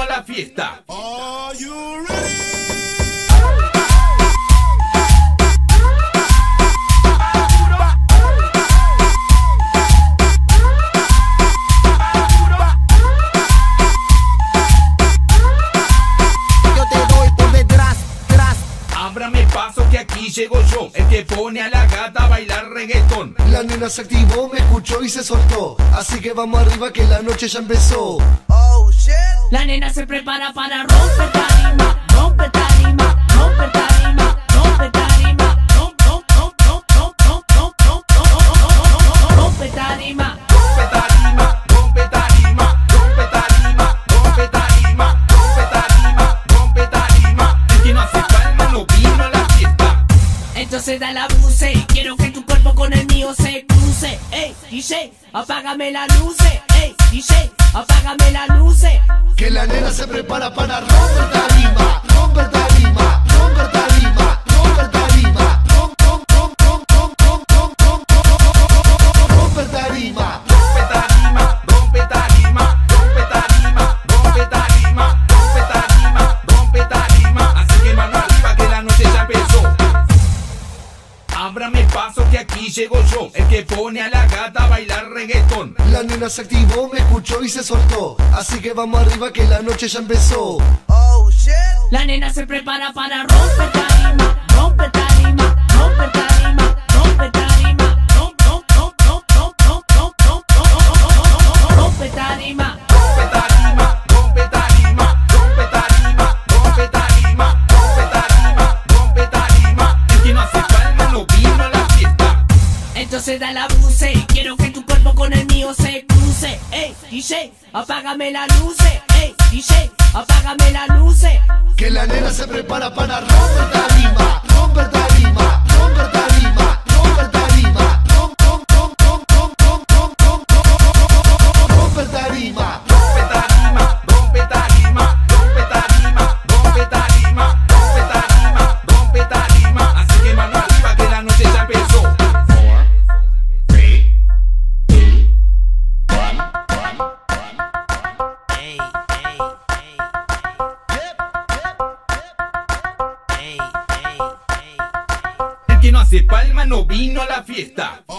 la fiesta. Are you ready? Ábrame paso que aquí llego yo, el que pone a la gata a bailar reggaetón. La nena se activó, me escuchó y se soltó, así que vamos arriba que la noche ya empezó. Oh shit. La nena se prepara para romper tarima, romper tarima, romper tarima, romper tarima, romper tarima. Rompe tarima, rompe tarima, rompe tarima, rompe tarima, rompe tarima, rompe tarima. El que no hace palma no vino a la fiesta. Entonces da la buce, quiero que tu cuerpo con el mío se cruce. Ey, DJ, apágame las luces. Ey, DJ, apágame las luces. Que la nena se prepara para romper tarima, romper tarima, romper tarima, romper tarima, romper tarima. Rompe tarima, rompe tarima, rompe tarima, rompe tarima, rompe tarima, rompe tarima. Así que mano arriba que la noche ya empezó. Ábrame paso que aquí llego yo, el que pone a la gata a bailar reggaetón. La nena se activó, me escuchó y se soltó, así que vamos arriba que la noche ya empezó. Oh shit. La nena se prepara para romper tarima, romper tarima, romper tarima, romper tarima, romper tarima. Rompe tarima, rompe tarima, rompe tarima, rompe tarima, rompe tarima, rompe tarima. El que no hace palma no vino a la fiesta. Entonces da la buce, quiero que tu cuerpo con el mío se cruce. Ey, DJ, apágame las luces. Ey, DJ, apágame las luces. Que la nena se prepara para romper tarima, romper tarima, romper tarima, romper tarima, romper tarima. Rompe tarima, rompe tarima, rompe tarima, rompe tarima, rompe tarima, rompe tarima. Así que mano arriba que la noche ya empezó. 4, 3, 2, 1. Ey, ey, ey. Ey, ey, ey. El que no hace palma no vino a la fiesta.